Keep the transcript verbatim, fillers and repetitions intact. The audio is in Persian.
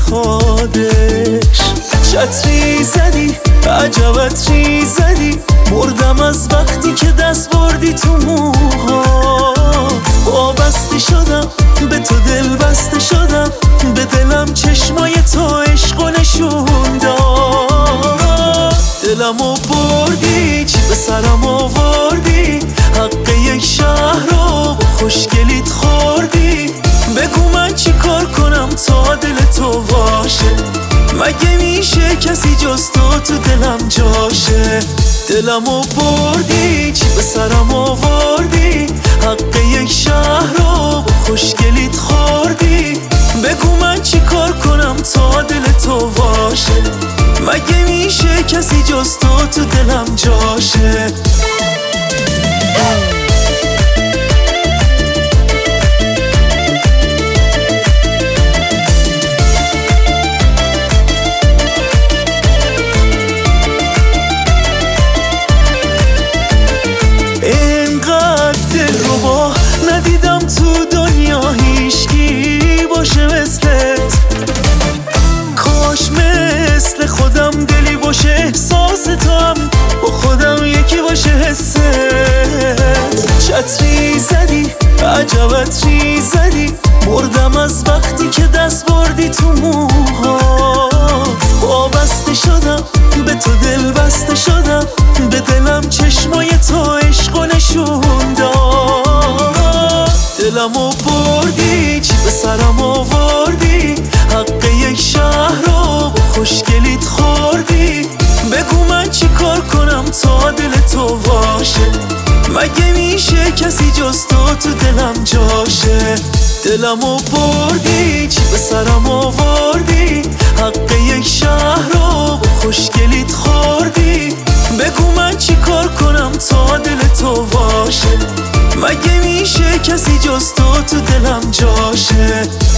میخوادش. چتری زدی عجبت چی زدی، مردم از وقتی که دست بردی تو موها. وابسته شدم به تو، دل بسته شدم به دلم، چشمای تو عشق و نشون داد. دلمو بردی چی به سرم آوردی، حق یک شهر رو خوشگلیت خوردی. بگو من چی کار کنم تا دل تو باشه، مگه میشه کسی جز تو تو دلم جاشه. دلمو بردی چی به سرم آوردی، حق یک شهر رو خوشگلیت خوردی. بگو من چی کار کنم تا دل تو باشه، مگه میشه کسی جز تو تو دلم جاشه. ندیدم تو دنیا هیچکی باشه مثلت، کاش مثل خودم دلی باشه احساس تو هم با خودم یکی باشه حست. چتری زدی عجبت چی زدی، مردم از وقتی که دست بردی تو موها. وابسته شدم به تو، دل بسته شدم به دلم، چشمای تو عشق و نشون داد. دلمو بردی چی به سرم آوردی، حق یک شهر رو خوشگلیت خوردی. بگو من چی کار کنم تا دل تو باشه، مگه میشه کسی جز تو تو دلم جاشه. دلمو بردی چی به سرم آوردی، حق یک شهر رو خوشگلیت خوردی. بگو من چی کار کنم تا دل تو باشه، مگه میشه کسی جز تو تو دلم جاشه.